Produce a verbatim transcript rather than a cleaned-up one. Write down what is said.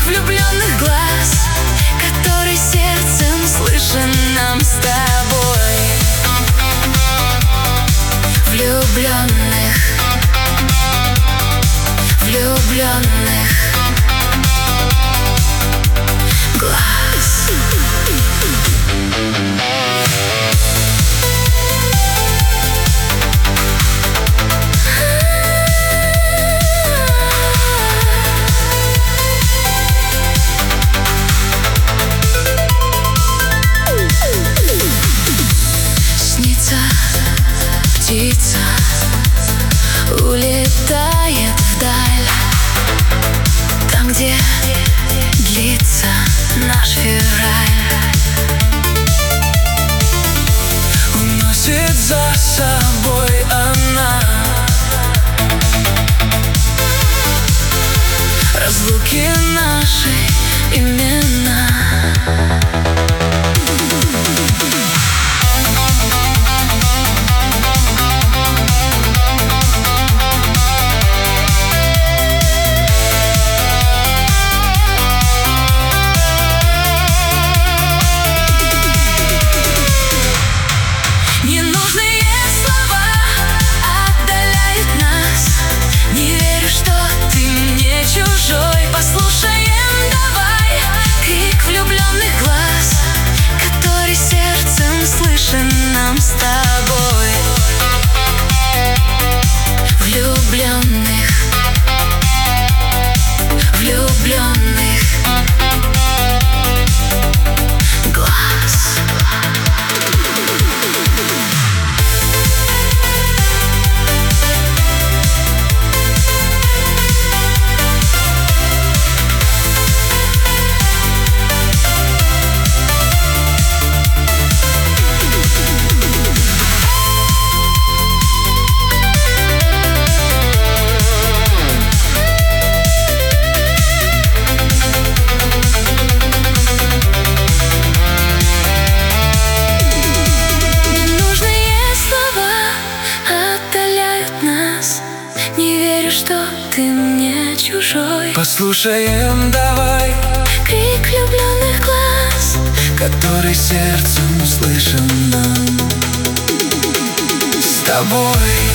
влюбленных глаз, который сердцем слышен нам с тобой. Влюбленных, влюбленных глаз. Птица улетает вдаль, там, где длится наш февраль. Уносит за собой она разлуки наши имена. Нам с тобой влюбленных, влюбленных глаз. Не верю, что ты мне чужой. Послушаем давай крик влюбленных глаз, который сердцем слышен нам с тобой.